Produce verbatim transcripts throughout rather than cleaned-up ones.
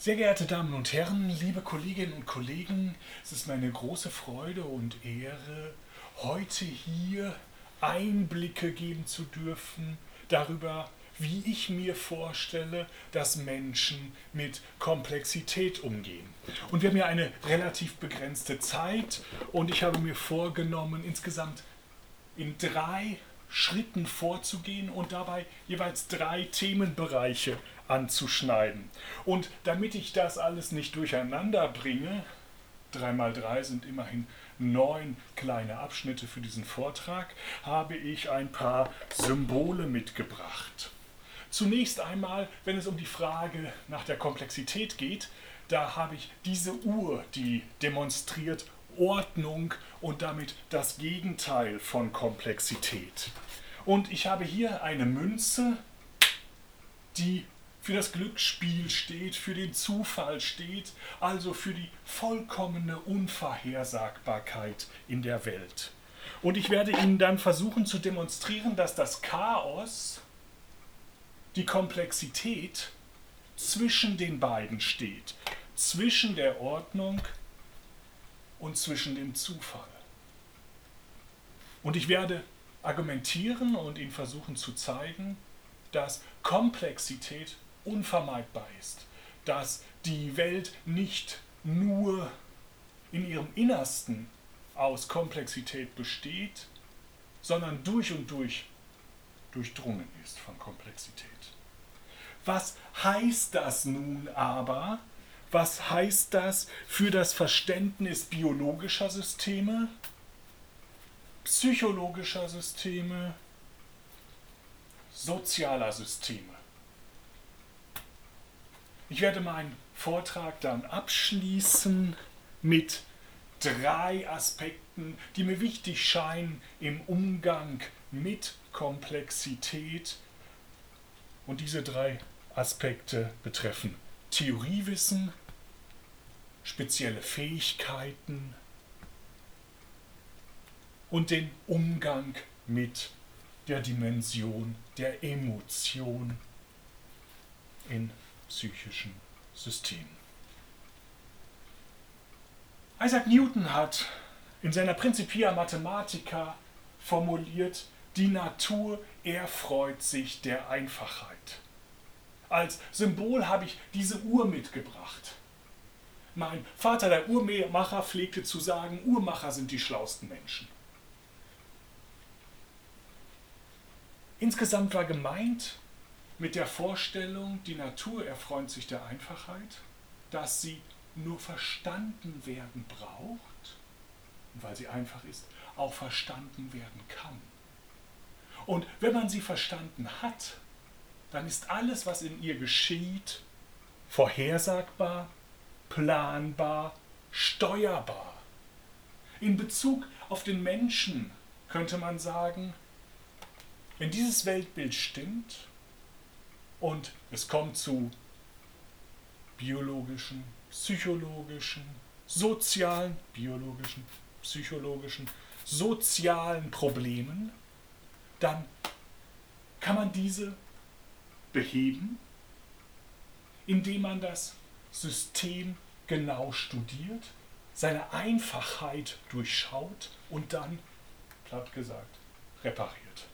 Sehr geehrte Damen und Herren, liebe Kolleginnen und Kollegen, es ist mir eine große Freude und Ehre, heute hier Einblicke geben zu dürfen darüber, wie ich mir vorstelle, dass Menschen mit Komplexität umgehen. Und wir haben ja eine relativ begrenzte Zeit und ich habe mir vorgenommen, insgesamt in drei Schritten vorzugehen und dabei jeweils drei Themenbereiche anzuschneiden. Und damit ich das alles nicht durcheinander bringe, drei mal drei sind immerhin neun kleine Abschnitte für diesen Vortrag, habe ich ein paar Symbole mitgebracht. Zunächst einmal, wenn es um die Frage nach der Komplexität geht, da habe ich diese Uhr, die demonstriert Ordnung und damit das Gegenteil von Komplexität. Und ich habe hier eine Münze, die für das Glücksspiel steht, für den Zufall steht, also für die vollkommene Unvorhersagbarkeit in der Welt. Und ich werde Ihnen dann versuchen zu demonstrieren, dass das Chaos, die Komplexität zwischen den beiden steht, zwischen der Ordnung und zwischen dem Zufall. Und ich werde argumentieren und Ihnen versuchen zu zeigen, dass Komplexität unvermeidbar ist, dass die Welt nicht nur in ihrem Innersten aus Komplexität besteht, sondern durch und durch durchdrungen ist von Komplexität. Was heißt das nun aber? Was heißt das für das Verständnis biologischer Systeme, psychologischer Systeme, sozialer Systeme? Ich werde meinen Vortrag dann abschließen mit drei Aspekten, die mir wichtig scheinen im Umgang mit Komplexität. Und diese drei Aspekte betreffen Theoriewissen, spezielle Fähigkeiten und den Umgang mit der Dimension der Emotion in psychischen Systemen. Isaac Newton hat in seiner Principia Mathematica formuliert, die Natur erfreut sich der Einfachheit. Als Symbol habe ich diese Uhr mitgebracht. Mein Vater, der Uhrmacher, pflegte zu sagen, Uhrmacher sind die schlauesten Menschen. Insgesamt war gemeint mit der Vorstellung, die Natur erfreut sich der Einfachheit, dass sie nur verstanden werden braucht, und weil sie einfach ist, auch verstanden werden kann. Und wenn man sie verstanden hat, dann ist alles, was in ihr geschieht, vorhersagbar, planbar, steuerbar. In Bezug auf den Menschen könnte man sagen, wenn dieses Weltbild stimmt und es kommt zu biologischen, psychologischen, sozialen, biologischen, psychologischen, sozialen Problemen, dann kann man diese beheben, indem man das System genau studiert, seine Einfachheit durchschaut und dann, platt gesagt, repariert.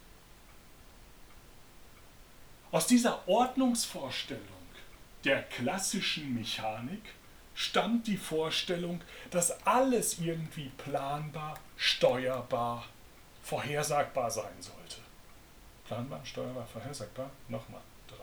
Aus dieser Ordnungsvorstellung der klassischen Mechanik stammt die Vorstellung, dass alles irgendwie planbar, steuerbar, vorhersagbar sein sollte. Planbar, steuerbar, vorhersagbar, nochmal drei.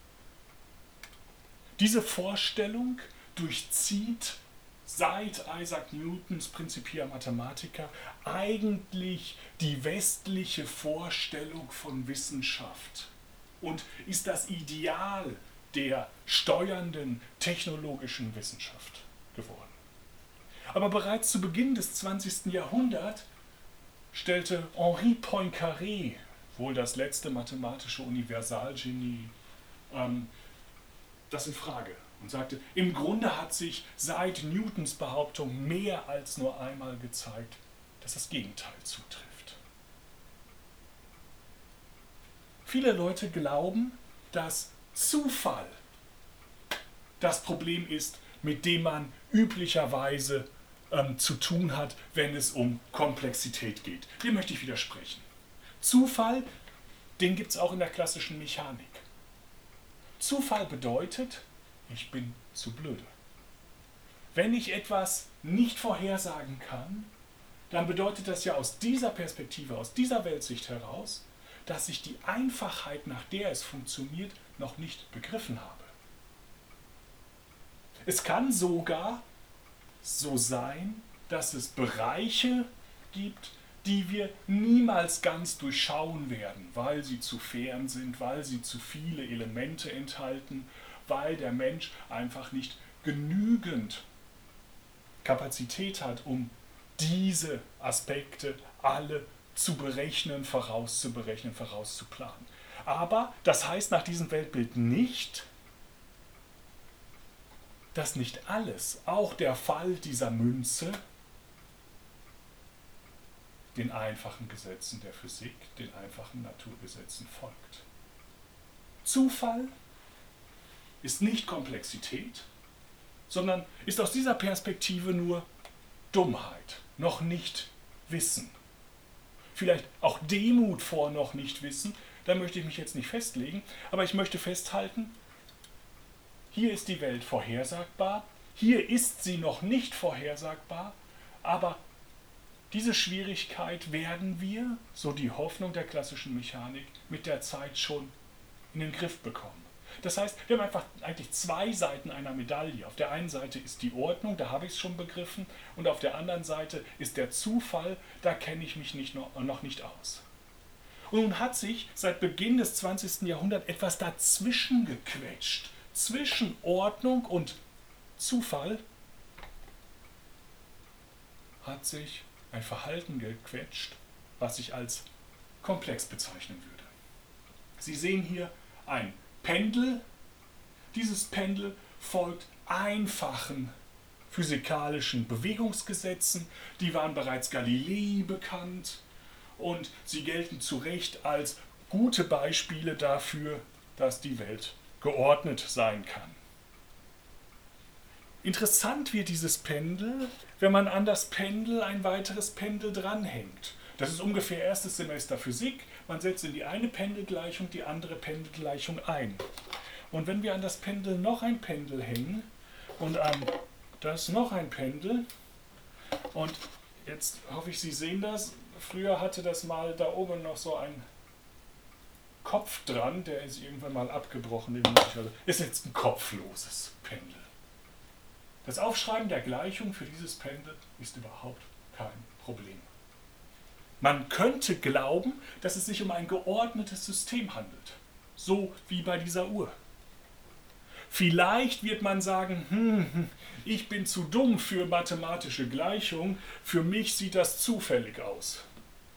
Diese Vorstellung durchzieht seit Isaac Newtons Principia Mathematica eigentlich die westliche Vorstellung von Wissenschaft und ist das Ideal der steuernden technologischen Wissenschaft geworden. Aber bereits zu Beginn des zwanzigsten Jahrhunderts stellte Henri Poincaré, wohl das letzte mathematische Universalgenie, ähm, das in Frage und sagte, im Grunde hat sich seit Newtons Behauptung mehr als nur einmal gezeigt, dass das Gegenteil zutrifft. Viele Leute glauben, dass Zufall das Problem ist, mit dem man üblicherweise ähm, zu tun hat, wenn es um Komplexität geht. Dem möchte ich widersprechen. Zufall, den gibt es auch in der klassischen Mechanik. Zufall bedeutet, ich bin zu blöde. Wenn ich etwas nicht vorhersagen kann, dann bedeutet das ja aus dieser Perspektive, aus dieser Weltsicht heraus, dass ich die Einfachheit, nach der es funktioniert, noch nicht begriffen habe. Es kann sogar so sein, dass es Bereiche gibt, die wir niemals ganz durchschauen werden, weil sie zu fern sind, weil sie zu viele Elemente enthalten, weil der Mensch einfach nicht genügend Kapazität hat, um diese Aspekte alle zu berechnen, vorauszuberechnen, vorauszuplanen. Aber das heißt nach diesem Weltbild nicht, dass nicht alles, auch der Fall dieser Münze, den einfachen Gesetzen der Physik, den einfachen Naturgesetzen folgt. Zufall ist nicht Komplexität, sondern ist aus dieser Perspektive nur Dummheit, noch nicht Wissen. Vielleicht auch Demut vor noch nicht Wissen, da möchte ich mich jetzt nicht festlegen, aber ich möchte festhalten, hier ist die Welt vorhersagbar, hier ist sie noch nicht vorhersagbar, aber diese Schwierigkeit werden wir, so die Hoffnung der klassischen Mechanik, mit der Zeit schon in den Griff bekommen. Das heißt, wir haben einfach eigentlich zwei Seiten einer Medaille. Auf der einen Seite ist die Ordnung, da habe ich es schon begriffen, und auf der anderen Seite ist der Zufall, da kenne ich mich nicht noch, noch nicht aus. Und nun hat sich seit Beginn des zwanzigsten Jahrhunderts etwas dazwischen gequetscht. Zwischen Ordnung und Zufall hat sich ein Verhalten gequetscht, was ich als komplex bezeichnen würde. Sie sehen hier ein Pendel. Dieses Pendel folgt einfachen physikalischen Bewegungsgesetzen. Die waren bereits Galilei bekannt und sie gelten zu Recht als gute Beispiele dafür, dass die Welt geordnet sein kann. Interessant wird dieses Pendel, wenn man an das Pendel ein weiteres Pendel dranhängt. Das ist ungefähr erstes Semester Physik. Man setzt in die eine Pendelgleichung die andere Pendelgleichung ein. Und wenn wir an das Pendel noch ein Pendel hängen und an das noch ein Pendel, und jetzt hoffe ich, Sie sehen das, früher hatte das mal da oben noch so ein Kopf dran, der ist irgendwann mal abgebrochen. Ist jetzt ein kopfloses Pendel. Das Aufschreiben der Gleichung für dieses Pendel ist überhaupt kein Problem. Man könnte glauben, dass es sich um ein geordnetes System handelt, so wie bei dieser Uhr. Vielleicht wird man sagen, hm, ich bin zu dumm für mathematische Gleichungen, für mich sieht das zufällig aus.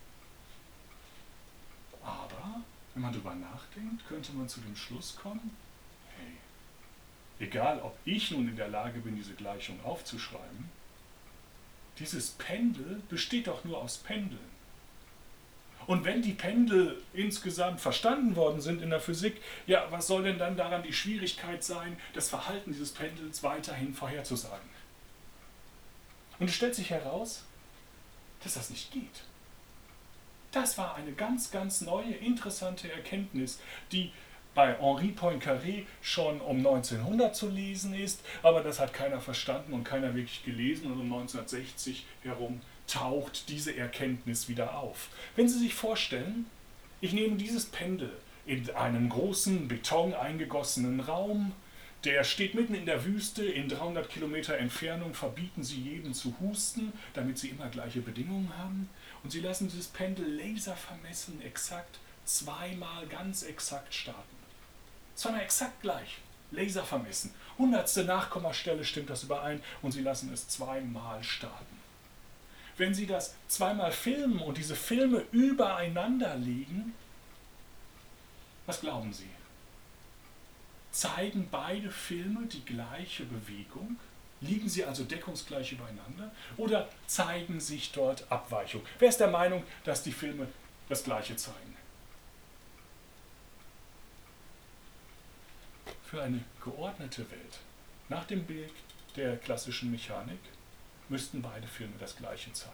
Aber wenn man darüber nachdenkt, könnte man zu dem Schluss kommen, hey, egal ob ich nun in der Lage bin, diese Gleichung aufzuschreiben, dieses Pendel besteht doch nur aus Pendeln. Und wenn die Pendel insgesamt verstanden worden sind in der Physik, ja, was soll denn dann daran die Schwierigkeit sein, das Verhalten dieses Pendels weiterhin vorherzusagen? Und es stellt sich heraus, dass das nicht geht. Das war eine ganz, ganz neue, interessante Erkenntnis, die bei Henri Poincaré schon um neunzehnhundert zu lesen ist, aber das hat keiner verstanden und keiner wirklich gelesen, und um neunzehnhundertsechzig herum taucht diese Erkenntnis wieder auf. Wenn Sie sich vorstellen, ich nehme dieses Pendel in einen großen, Beton eingegossenen Raum, der steht mitten in der Wüste, in dreihundert Kilometer Entfernung verbieten Sie jedem zu husten, damit Sie immer gleiche Bedingungen haben, und Sie lassen dieses Pendel laservermessen, exakt zweimal ganz exakt starten. Zweimal exakt gleich, laservermessen. Hundertste Nachkommastelle stimmt das überein, und Sie lassen es zweimal starten. Wenn Sie das zweimal filmen und diese Filme übereinander legen, was glauben Sie? Zeigen beide Filme die gleiche Bewegung? Liegen sie also deckungsgleich übereinander? Oder zeigen sich dort Abweichungen? Wer ist der Meinung, dass die Filme das Gleiche zeigen? Für eine geordnete Welt Nach dem Bild der klassischen Mechanik müssten beide Filme das Gleiche zeigen.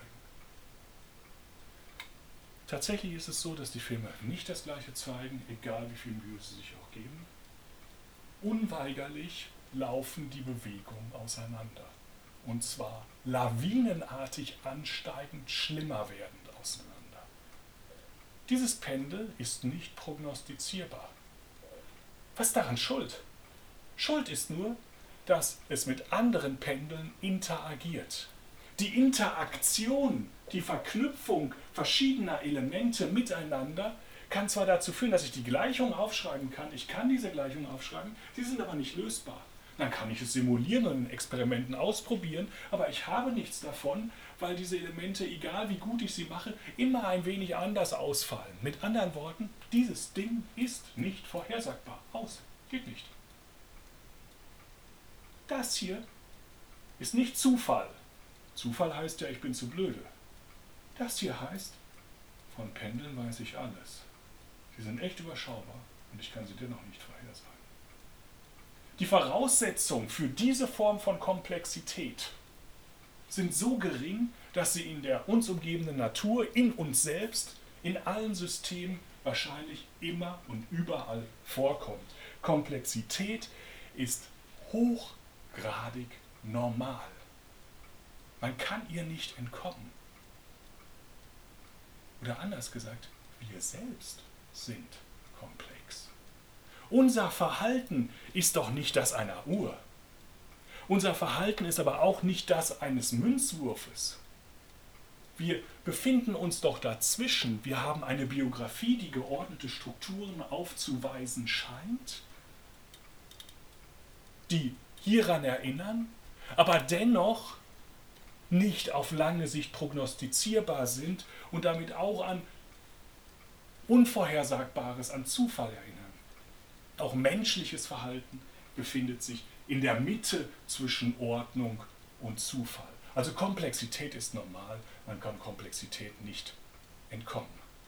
Tatsächlich ist es so, dass die Filme nicht das Gleiche zeigen, egal wie viel Mühe sie sich auch geben. Unweigerlich laufen die Bewegungen auseinander. Und zwar lawinenartig ansteigend, schlimmer werdend auseinander. Dieses Pendel ist nicht prognostizierbar. Was ist daran schuld? Schuld ist nur, dass es mit anderen Pendeln interagiert. Die Interaktion, die Verknüpfung verschiedener Elemente miteinander kann zwar dazu führen, dass ich die Gleichung aufschreiben kann, ich kann diese Gleichung aufschreiben, sie sind aber nicht lösbar. Dann kann ich es simulieren und in Experimenten ausprobieren, aber ich habe nichts davon, weil diese Elemente, egal wie gut ich sie mache, immer ein wenig anders ausfallen. Mit anderen Worten, dieses Ding ist nicht vorhersagbar. Aus. Geht nicht. Das hier ist nicht Zufall. Zufall heißt ja, ich bin zu blöde. Das hier heißt, von Pendeln weiß ich alles. Sie sind echt überschaubar und ich kann sie dennoch nicht vorhersagen. Die Voraussetzungen für diese Form von Komplexität sind so gering, dass sie in der uns umgebenden Natur, in uns selbst, in allen Systemen wahrscheinlich immer und überall vorkommt. Komplexität ist hochgradig normal. Man kann ihr nicht entkommen. Oder anders gesagt, wir selbst sind komplex. Unser Verhalten ist doch nicht das einer Uhr. Unser Verhalten ist aber auch nicht das eines Münzwurfes. Wir befinden uns doch dazwischen. Wir haben eine Biografie, die geordnete Strukturen aufzuweisen scheint, die hieran erinnern, aber dennoch nicht auf lange Sicht prognostizierbar sind und damit auch an Unvorhersagbares, an Zufall erinnern. Auch menschliches Verhalten befindet sich in der Mitte zwischen Ordnung und Zufall. Also Komplexität ist normal, man kann Komplexität nicht entkommen.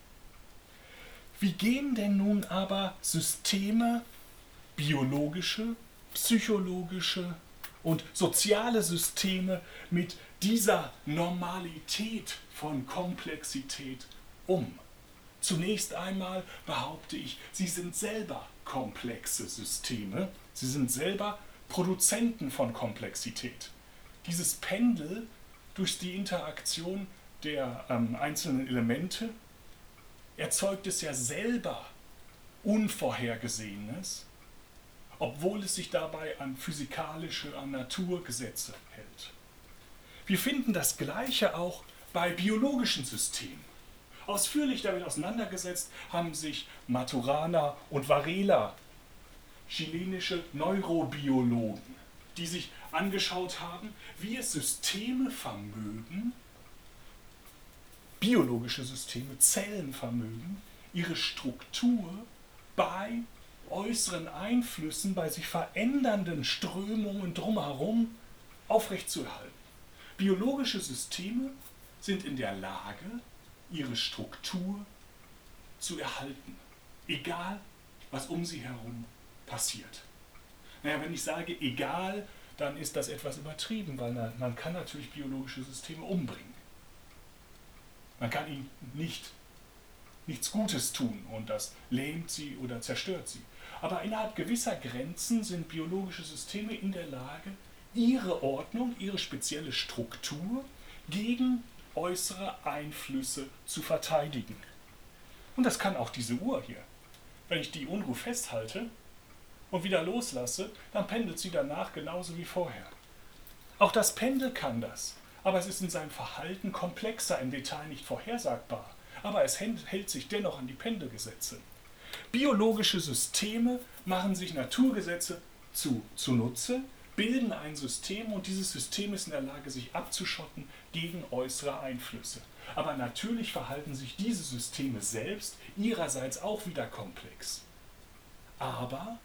Wie gehen denn nun aber Systeme, biologische, psychologische und soziale Systeme mit dieser Normalität von Komplexität um? Zunächst einmal behaupte ich, sie sind selber komplexe Systeme, sie sind selber Produzenten von Komplexität. Dieses Pendel durch die Interaktion der ähm, einzelnen Elemente erzeugt es ja selber Unvorhergesehenes, obwohl es sich dabei an physikalische, an Naturgesetze hält. Wir finden das Gleiche auch bei biologischen Systemen. Ausführlich damit auseinandergesetzt haben sich Maturana und Varela, chilenische Neurobiologen, die sich angeschaut haben, wie es Systeme vermögen, biologische Systeme, Zellen vermögen, ihre Struktur bei äußeren Einflüssen, bei sich verändernden Strömungen drumherum aufrechtzuerhalten. Biologische Systeme sind in der Lage, ihre Struktur zu erhalten, egal was um sie herum passiert. Naja, wenn ich sage egal, dann ist das etwas übertrieben, weil man kann natürlich biologische Systeme umbringen. Man kann ihnen nicht, nichts Gutes tun und das lähmt sie oder zerstört sie. Aber innerhalb gewisser Grenzen sind biologische Systeme in der Lage, ihre Ordnung, ihre spezielle Struktur gegen äußere Einflüsse zu verteidigen. Und das kann auch diese Uhr hier. Wenn ich die Unruhe festhalte und wieder loslasse, dann pendelt sie danach genauso wie vorher. Auch das Pendel kann das, aber es ist in seinem Verhalten komplexer, im Detail nicht vorhersagbar. Aber es hält sich dennoch an die Pendelgesetze. Biologische Systeme machen sich Naturgesetze zu, zunutze, bilden ein System und dieses System ist in der Lage, sich abzuschotten gegen äußere Einflüsse. Aber natürlich verhalten sich diese Systeme selbst ihrerseits auch wieder komplex. Aber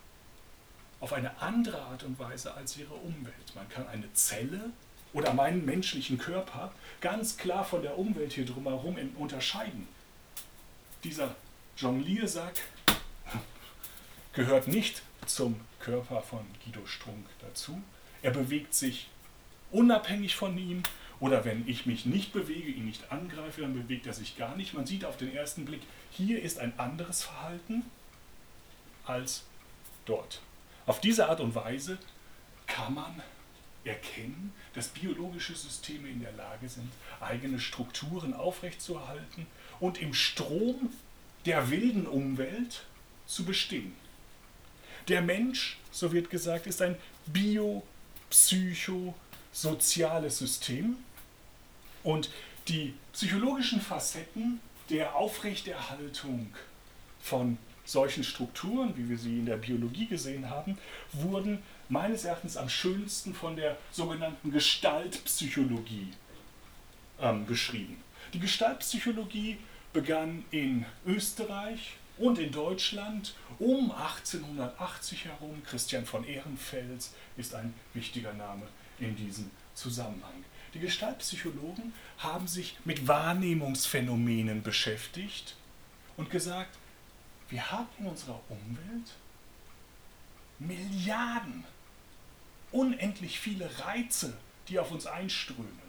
auf eine andere Art und Weise als ihre Umwelt. Man kann eine Zelle oder meinen menschlichen Körper ganz klar von der Umwelt hier drumherum unterscheiden. Dieser Jongliersack gehört nicht zum Körper von Guido Strunk dazu. Er bewegt sich unabhängig von ihm, oder wenn ich mich nicht bewege, ihn nicht angreife, dann bewegt er sich gar nicht. Man sieht auf den ersten Blick, hier ist ein anderes Verhalten als dort. Auf diese Art und Weise kann man erkennen, dass biologische Systeme in der Lage sind, eigene Strukturen aufrechtzuerhalten und im Strom der wilden Umwelt zu bestehen. Der Mensch, so wird gesagt, ist ein biopsychosoziales System und die psychologischen Facetten der Aufrechterhaltung von solchen Strukturen, wie wir sie in der Biologie gesehen haben, wurden meines Erachtens am schönsten von der sogenannten Gestaltpsychologie ähm, beschrieben. Die Gestaltpsychologie begann in Österreich und in Deutschland um achtzehnhundertachtzig herum. Christian von Ehrenfels ist ein wichtiger Name in diesem Zusammenhang. Die Gestaltpsychologen haben sich mit Wahrnehmungsphänomenen beschäftigt und gesagt, wir haben in unserer Umwelt Milliarden, unendlich viele Reize, die auf uns einströmen.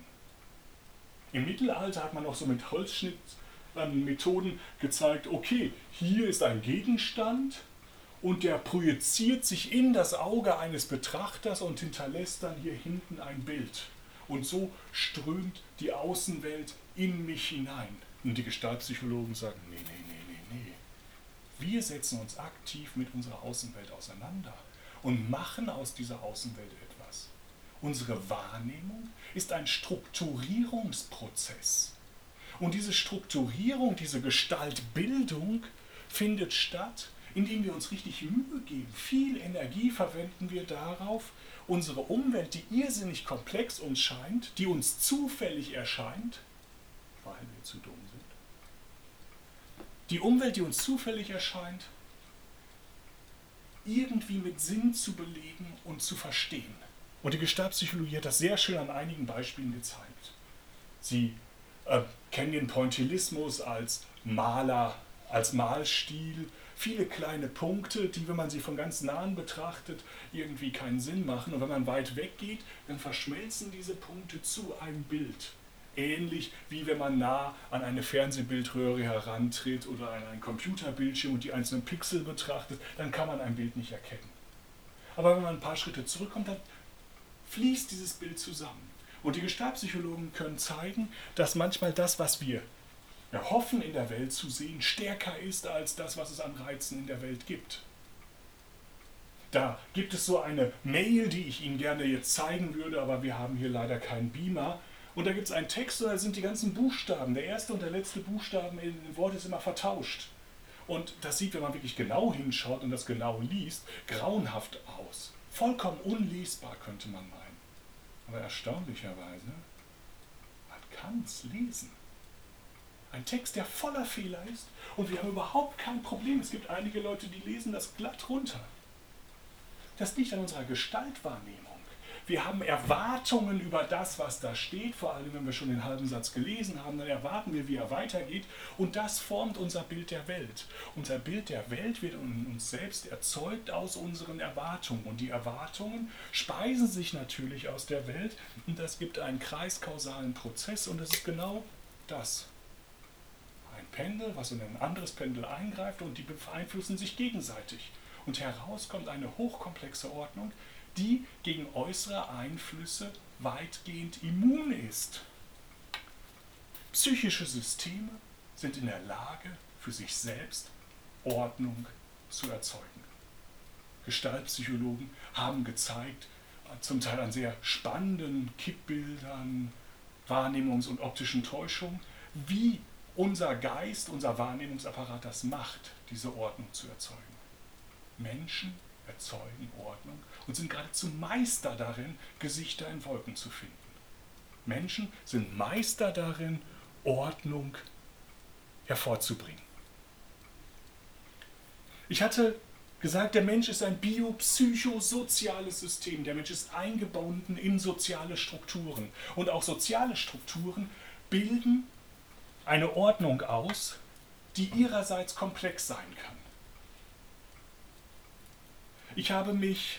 Im Mittelalter hat man auch so mit Holzschnittmethoden gezeigt, okay, hier ist ein Gegenstand und der projiziert sich in das Auge eines Betrachters und hinterlässt dann hier hinten ein Bild. Und so strömt die Außenwelt in mich hinein. Und die Gestaltpsychologen sagen, nee, nee, nee, nee, nee. Wir setzen uns aktiv mit unserer Außenwelt auseinander und machen aus dieser Außenwelt etwas. Unsere Wahrnehmung ist ein Strukturierungsprozess. Und diese Strukturierung, diese Gestaltbildung findet statt, indem wir uns richtig Mühe geben. Viel Energie verwenden wir darauf, unsere Umwelt, die irrsinnig komplex uns scheint, die uns zufällig erscheint, weil wir zu dumm sind, die Umwelt, die uns zufällig erscheint, irgendwie mit Sinn zu belegen und zu verstehen. Und die Gestaltpsychologie hat das sehr schön an einigen Beispielen gezeigt. Sie äh, kennen den Pointillismus als Maler, als Malstil, viele kleine Punkte, die, wenn man sie von ganz nahen betrachtet, irgendwie keinen Sinn machen. Und wenn man weit weg geht, dann verschmelzen diese Punkte zu einem Bild. Ähnlich wie wenn man nah an eine Fernsehbildröhre herantritt oder an einen Computerbildschirm und die einzelnen Pixel betrachtet, dann kann man ein Bild nicht erkennen. Aber wenn man ein paar Schritte zurückkommt, dann fließt dieses Bild zusammen. Und die Gestaltpsychologen können zeigen, dass manchmal das, was wir erhoffen in der Welt zu sehen, stärker ist als das, was es an Reizen in der Welt gibt. Da gibt es so eine Mail, die ich Ihnen gerne jetzt zeigen würde, aber wir haben hier leider keinen Beamer. Und da gibt es einen Text und da sind die ganzen Buchstaben. Der erste und der letzte Buchstaben in dem Wort ist immer vertauscht. Und das sieht, wenn man wirklich genau hinschaut und das genau liest, grauenhaft aus. Vollkommen unlesbar, könnte man meinen. Aber erstaunlicherweise, man kann es lesen. Ein Text, der voller Fehler ist und wir haben überhaupt kein Problem. Es gibt einige Leute, die lesen das glatt runter. Das liegt an unserer Gestaltwahrnehmung. Wir haben Erwartungen über das, was da steht, vor allem wenn wir schon den halben Satz gelesen haben, dann erwarten wir, wie er weitergeht und das formt unser Bild der Welt. Unser Bild der Welt wird in uns selbst erzeugt aus unseren Erwartungen und die Erwartungen speisen sich natürlich aus der Welt und das gibt einen kreiskausalen Prozess und das ist genau das. Ein Pendel, was in ein anderes Pendel eingreift und die beeinflussen sich gegenseitig. Und heraus kommt eine hochkomplexe Ordnung, die gegen äußere Einflüsse weitgehend immun ist. Psychische Systeme sind in der Lage, für sich selbst Ordnung zu erzeugen. Gestaltpsychologen haben gezeigt, zum Teil an sehr spannenden Kippbildern, Wahrnehmungs- und optischen Täuschungen, wie unser Geist, unser Wahrnehmungsapparat das macht, diese Ordnung zu erzeugen. Menschen erzeugen Ordnung und sind geradezu Meister darin, Gesichter in Wolken zu finden. Menschen sind Meister darin, Ordnung hervorzubringen. Ich hatte gesagt, der Mensch ist ein biopsychosoziales System. Der Mensch ist eingebunden in soziale Strukturen. Und auch soziale Strukturen bilden eine Ordnung aus, die ihrerseits komplex sein kann. Ich habe mich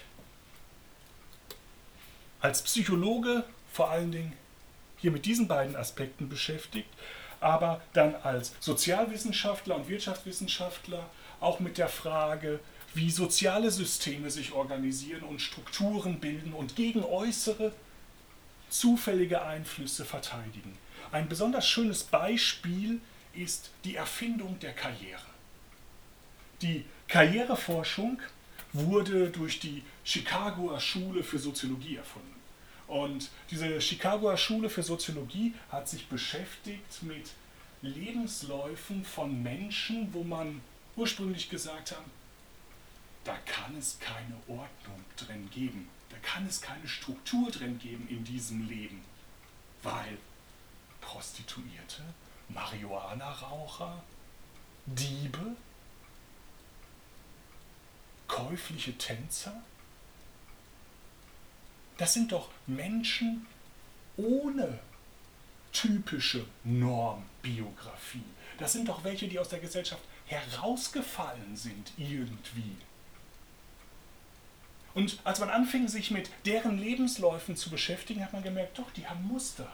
als Psychologe vor allen Dingen hier mit diesen beiden Aspekten beschäftigt, aber dann als Sozialwissenschaftler und Wirtschaftswissenschaftler auch mit der Frage, wie soziale Systeme sich organisieren und Strukturen bilden und gegen äußere, zufällige Einflüsse verteidigen. Ein besonders schönes Beispiel ist die Erfindung der Karriere. Die Karriereforschung wurde durch die Chicagoer Schule für Soziologie erfunden. Und diese Chicagoer Schule für Soziologie hat sich beschäftigt mit Lebensläufen von Menschen, wo man ursprünglich gesagt hat, da kann es keine Ordnung drin geben, da kann es keine Struktur drin geben in diesem Leben, weil Prostituierte, Marihuana-Raucher, Diebe, käufliche Tänzer, das sind doch Menschen ohne typische Normbiografie. Das sind doch welche, die aus der Gesellschaft herausgefallen sind irgendwie. Und als man anfing, sich mit deren Lebensläufen zu beschäftigen, hat man gemerkt, doch, die haben Muster.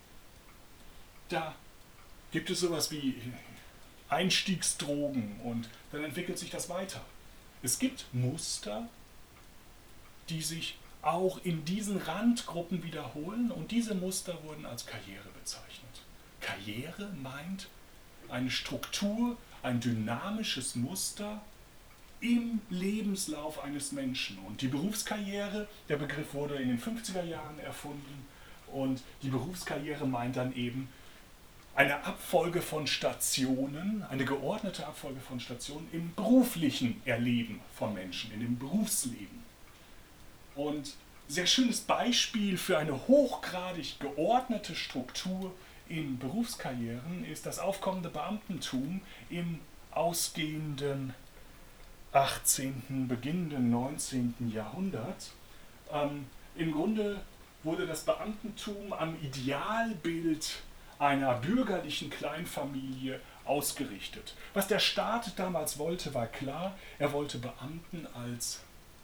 Da gibt es sowas wie Einstiegsdrogen und dann entwickelt sich das weiter. Es gibt Muster, die sich auch in diesen Randgruppen wiederholen und diese Muster wurden als Karriere bezeichnet. Karriere meint eine Struktur, ein dynamisches Muster im Lebenslauf eines Menschen. Und die Berufskarriere, der Begriff wurde in den fünfziger Jahren erfunden und die Berufskarriere meint dann eben eine Abfolge von Stationen, eine geordnete Abfolge von Stationen im beruflichen Erleben von Menschen, in dem Berufsleben. Und sehr schönes Beispiel für eine hochgradig geordnete Struktur in Berufskarrieren ist das aufkommende Beamtentum im ausgehenden achtzehnten, beginnenden neunzehnten Jahrhundert. Ähm, Im Grunde wurde das Beamtentum am Idealbild einer bürgerlichen Kleinfamilie ausgerichtet. Was der Staat damals wollte, war klar, er wollte Beamten als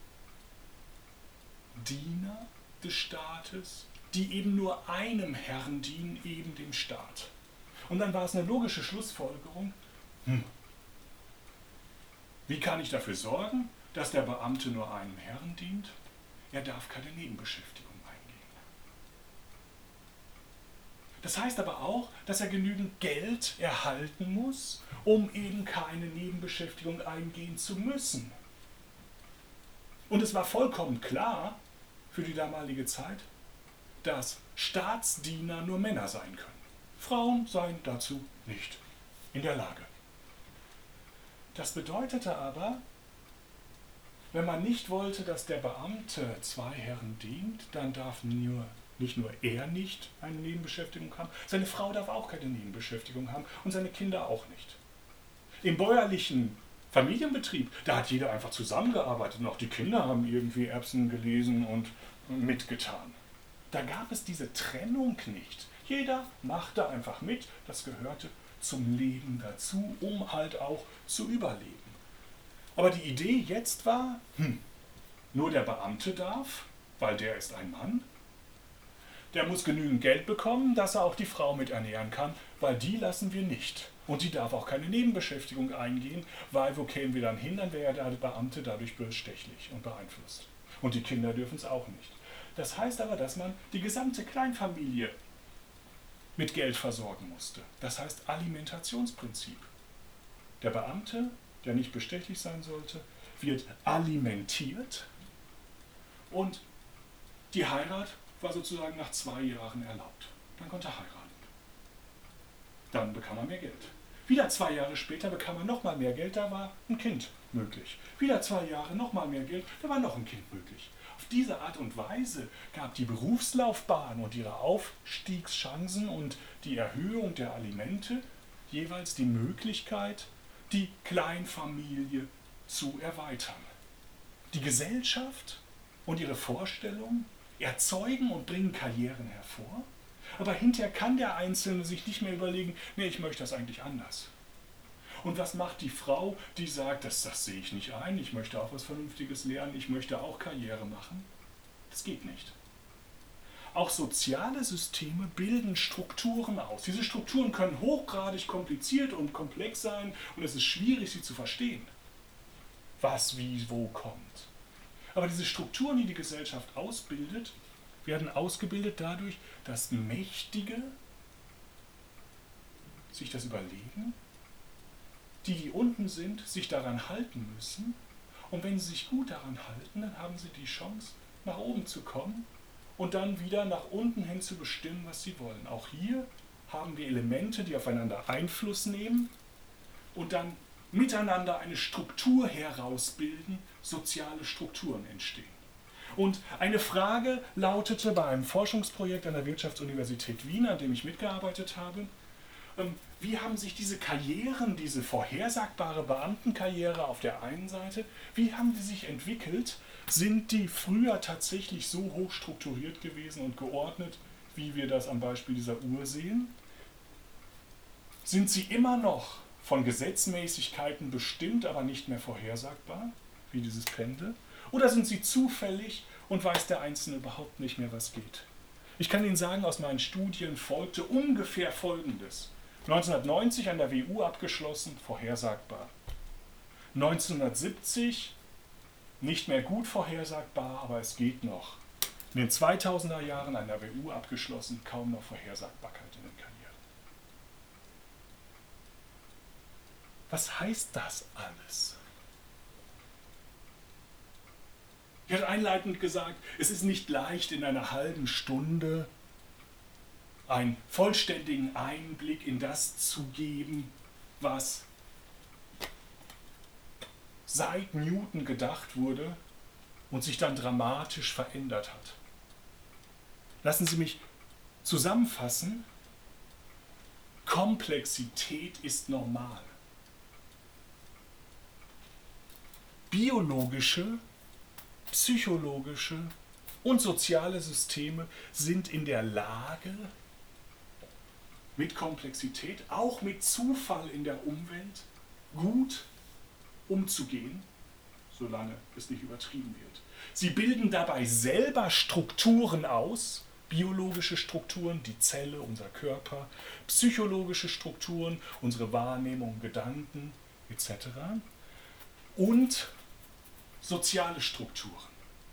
Diener des Staates, die eben nur einem Herrn dienen, eben dem Staat. Und dann war es eine logische Schlussfolgerung, hm, wie kann ich dafür sorgen, dass der Beamte nur einem Herrn dient? Er darf keine Nebenbeschäftigung eingehen. Das heißt aber auch, dass er genügend Geld erhalten muss, um eben keine Nebenbeschäftigung eingehen zu müssen. Und es war vollkommen klar für die damalige Zeit, dass Staatsdiener nur Männer sein können. Frauen seien dazu nicht in der Lage. Das bedeutete aber, wenn man nicht wollte, dass der Beamte zwei Herren dient, dann darf nur, nicht nur er nicht eine Nebenbeschäftigung haben, seine Frau darf auch keine Nebenbeschäftigung haben und seine Kinder auch nicht. Im bäuerlichen Familienbetrieb, da hat jeder einfach zusammengearbeitet und auch die Kinder haben irgendwie Erbsen gelesen und mitgetan. Da gab es diese Trennung nicht. Jeder machte einfach mit, das gehörte zum Leben dazu, um halt auch zu überleben. Aber die Idee jetzt war, hm, nur der Beamte darf, weil der ist ein Mann. Der muss genügend Geld bekommen, dass er auch die Frau mit ernähren kann, weil die lassen wir nicht. Und die darf auch keine Nebenbeschäftigung eingehen, weil wo kämen wir dann hin, dann wäre der Beamte dadurch bestechlich und beeinflusst. Und die Kinder dürfen es auch nicht. Das heißt aber, dass man die gesamte Kleinfamilie mit Geld versorgen musste. Das heißt Alimentationsprinzip. Der Beamte, der nicht bestechlich sein sollte, wird alimentiert und die Heirat war sozusagen nach zwei Jahren erlaubt. Dann konnte er heiraten. Dann bekam er mehr Geld. Wieder zwei Jahre später bekam er nochmal mehr Geld, da war ein Kind möglich. Wieder zwei Jahre nochmal mehr Geld, da war noch ein Kind möglich. Auf diese Art und Weise gab die Berufslaufbahn und ihre Aufstiegschancen und die Erhöhung der Alimente jeweils die Möglichkeit, die Kleinfamilie zu erweitern. Die Gesellschaft und ihre Vorstellungen erzeugen und bringen Karrieren hervor, aber hinterher kann der Einzelne sich nicht mehr überlegen, nee, ich möchte das eigentlich anders. Und was macht die Frau, die sagt, das, das sehe ich nicht ein, ich möchte auch was Vernünftiges lernen, ich möchte auch Karriere machen? Das geht nicht. Auch soziale Systeme bilden Strukturen aus. Diese Strukturen können hochgradig kompliziert und komplex sein und es ist schwierig, sie zu verstehen, was wie wo kommt. Aber diese Strukturen, die die Gesellschaft ausbildet, werden ausgebildet dadurch, dass Mächtige sich das überlegen, die, die unten sind, sich daran halten müssen. Und wenn sie sich gut daran halten, dann haben sie die Chance, nach oben zu kommen und dann wieder nach unten hin zu bestimmen, was sie wollen. Auch hier haben wir Elemente, die aufeinander Einfluss nehmen und dann miteinander eine Struktur herausbilden, soziale Strukturen entstehen. Und eine Frage lautete bei einem Forschungsprojekt an der Wirtschaftsuniversität Wien, an dem ich mitgearbeitet habe, wie haben sich diese Karrieren, diese vorhersagbare Beamtenkarriere auf der einen Seite, wie haben die sich entwickelt? Sind die früher tatsächlich so hoch strukturiert gewesen und geordnet, wie wir das am Beispiel dieser Uhr sehen? Sind sie immer noch von Gesetzmäßigkeiten bestimmt, aber nicht mehr vorhersagbar, wie dieses Pendel? Oder sind sie zufällig und weiß der Einzelne überhaupt nicht mehr, was geht? Ich kann Ihnen sagen, aus meinen Studien folgte ungefähr Folgendes. neunzehnhundertneunzig an der W U abgeschlossen, vorhersagbar. neunzehnhundertsiebzig nicht mehr gut vorhersagbar, aber es geht noch. In den zweitausender Jahren an der W U abgeschlossen, kaum noch Vorhersagbarkeit in den Karrieren. Was heißt das alles? Ich hatte einleitend gesagt, es ist nicht leicht, in einer halben Stunde einen vollständigen Einblick in das zu geben, was seit Newton gedacht wurde und sich dann dramatisch verändert hat. Lassen Sie mich zusammenfassen. Komplexität ist normal. Biologische, psychologische und soziale Systeme sind in der Lage, mit Komplexität, auch mit Zufall in der Umwelt, gut umzugehen, solange es nicht übertrieben wird. Sie bilden dabei selber Strukturen aus, biologische Strukturen, die Zelle, unser Körper, psychologische Strukturen, unsere Wahrnehmung, Gedanken et cetera und soziale Strukturen.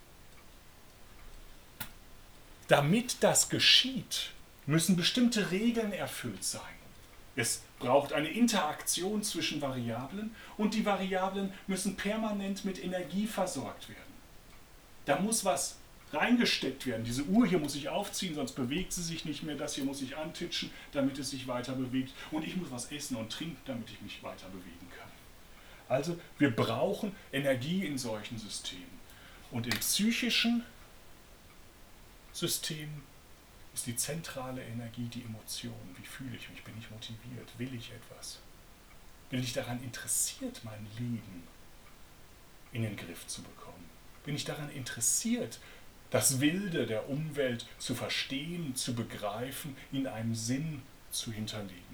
Damit das geschieht, müssen bestimmte Regeln erfüllt sein. Es braucht eine Interaktion zwischen Variablen und die Variablen müssen permanent mit Energie versorgt werden. Da muss was reingesteckt werden. Diese Uhr hier muss ich aufziehen, sonst bewegt sie sich nicht mehr. Das hier muss ich antitschen, damit es sich weiter bewegt. Und ich muss was essen und trinken, damit ich mich weiter bewegen kann. Also wir brauchen Energie in solchen Systemen. Und im psychischen System ist die zentrale Energie die Emotion. Wie fühle ich mich? Bin ich motiviert? Will ich etwas? Bin ich daran interessiert, mein Leben in den Griff zu bekommen? Bin ich daran interessiert, das Wilde der Umwelt zu verstehen, zu begreifen, in einem Sinn zu hinterlegen?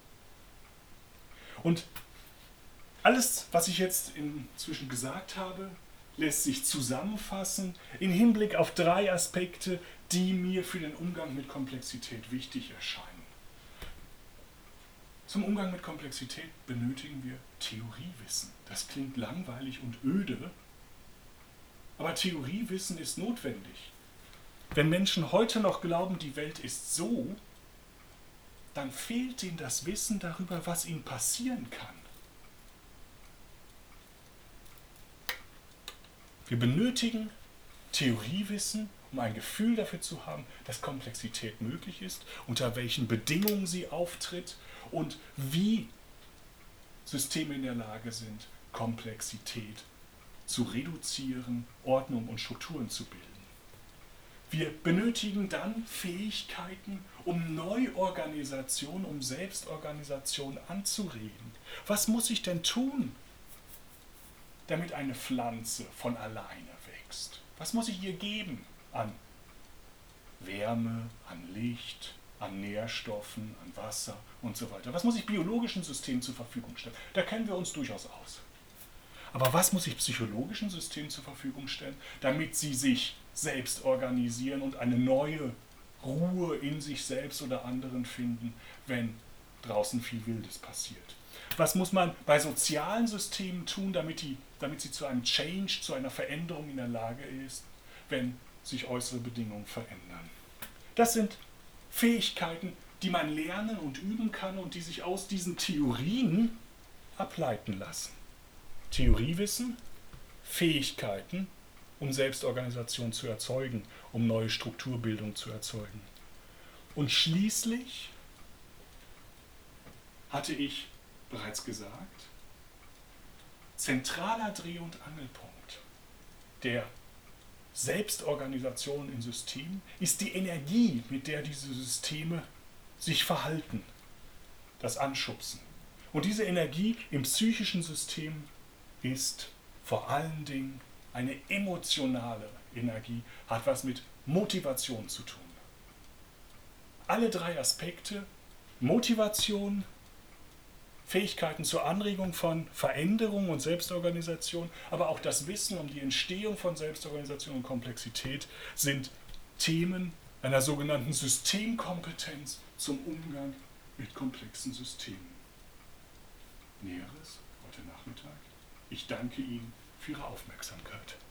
Und alles, was ich jetzt inzwischen gesagt habe, lässt sich zusammenfassen im Hinblick auf drei Aspekte, die mir für den Umgang mit Komplexität wichtig erscheinen. Zum Umgang mit Komplexität benötigen wir Theoriewissen. Das klingt langweilig und öde, aber Theoriewissen ist notwendig. Wenn Menschen heute noch glauben, die Welt ist so, dann fehlt ihnen das Wissen darüber, was ihnen passieren kann. Wir benötigen Theoriewissen, um ein Gefühl dafür zu haben, dass Komplexität möglich ist, unter welchen Bedingungen sie auftritt und wie Systeme in der Lage sind, Komplexität zu reduzieren, Ordnung und Strukturen zu bilden. Wir benötigen dann Fähigkeiten, um Neuorganisation, um Selbstorganisation anzuregen. Was muss ich denn tun, damit eine Pflanze von alleine wächst? Was muss ich ihr geben an Wärme, an Licht, an Nährstoffen, an Wasser und so weiter. Was muss ich biologischen Systemen zur Verfügung stellen? Da kennen wir uns durchaus aus. Aber was muss ich psychologischen Systemen zur Verfügung stellen, damit sie sich selbst organisieren und eine neue Ruhe in sich selbst oder anderen finden, wenn draußen viel Wildes passiert? Was muss man bei sozialen Systemen tun, damit, die, damit sie zu einem Change, zu einer Veränderung in der Lage ist, wenn sich äußere Bedingungen verändern? Das sind Fähigkeiten, die man lernen und üben kann und die sich aus diesen Theorien ableiten lassen. Theoriewissen, Fähigkeiten, um Selbstorganisation zu erzeugen, um neue Strukturbildung zu erzeugen. Und schließlich hatte ich bereits gesagt, zentraler Dreh- und Angelpunkt der Selbstorganisation in Systemen ist die Energie, mit der diese Systeme sich verhalten, das Anschubsen. Und diese Energie im psychischen System ist vor allen Dingen eine emotionale Energie, hat was mit Motivation zu tun. Alle drei Aspekte, Motivation, Fähigkeiten zur Anregung von Veränderung und Selbstorganisation, aber auch das Wissen um die Entstehung von Selbstorganisation und Komplexität sind Themen einer sogenannten Systemkompetenz zum Umgang mit komplexen Systemen. Näheres heute Nachmittag. Ich danke Ihnen für Ihre Aufmerksamkeit.